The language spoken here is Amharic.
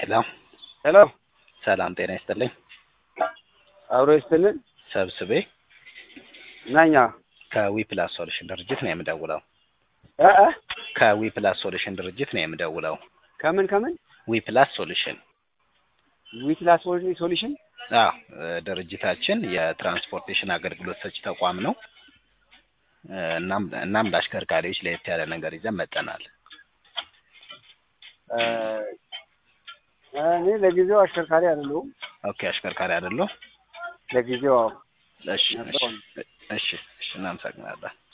ሄሎ ሄሎ ሰላም ጤና ይስጥልኝ። አብሮ ይስጥልን። ሰብስቤ ናኛ ከዊፕላስ ሶሉሽን ድርጅት ነው የምደውለው። ከዊፕላስ ሶሉሽን ድርጅት ነው የምደውለው። ከምን ዊፕላስ ሶሉሽን ዊፕላስ ሶሉሽን ድርጅታችን የትራንስፖርቴሽን አገልግሎት ሰጪ ተቋም ነው። እናም ለአሽከርካሪዎች ለየት ያለ ነገር ይዘን መጥተናል። እኔ ለጊዜው አሽከርካሪ አይደለሁም። ኦኬ አሽከርካሪ አይደለሁ ለጊዜው እሺ እናመሰግናለን።